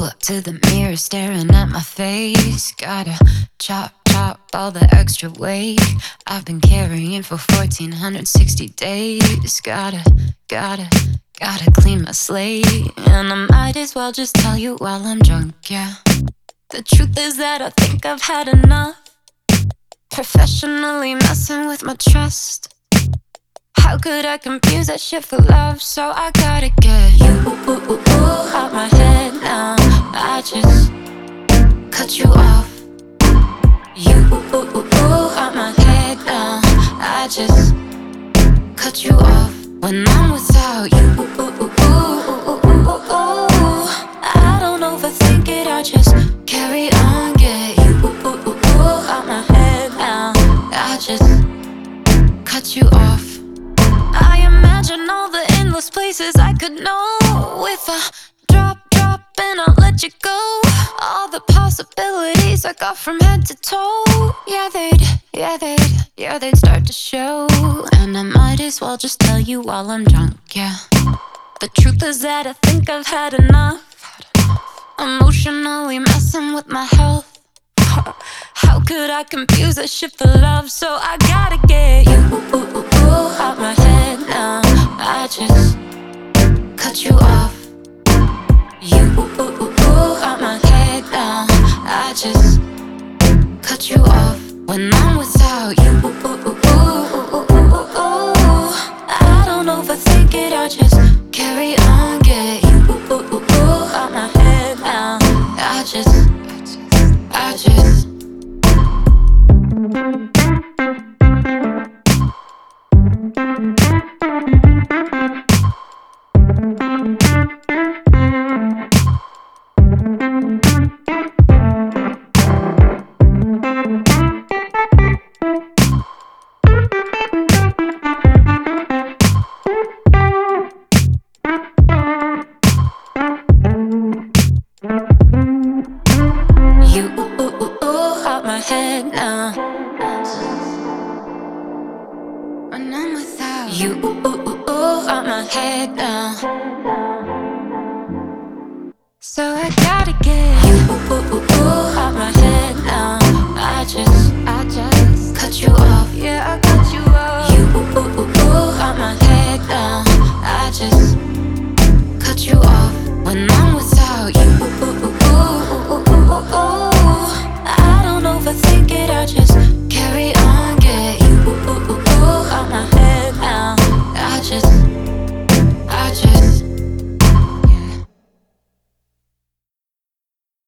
up to the mirror staring at my face. Gotta chop all the extra weight I've been carrying for 1460 days. Gotta clean my slate. And I might as well just tell you while I'm drunk, yeah. The truth is that I think I've had enough. Professionally messing with my trust. How could I confuse that shit for love? So I gotta get you out my head now. I just cut you off. You out my head now. I just cut you off. When I'm without you, I don't overthink it. I just carry on. Get you out my head now. I just cut you off. I imagine all the endless places I could know. If I drop and I'll let you go. All the possibilities I got from head to toe. Yeah, they'd start to show. And I might as well just tell you while I'm drunk, yeah. The truth is that I think I've had enough. Emotionally messing with my health. How could I confuse that shit for love? So I gotta get you out my head now. I just cut you off. You out my head now. I just cut you off. When I'm without you, I don't overthink it. I just carry on. Get you out my head now. I just you out my head now. When I'm without you, out my head now. So I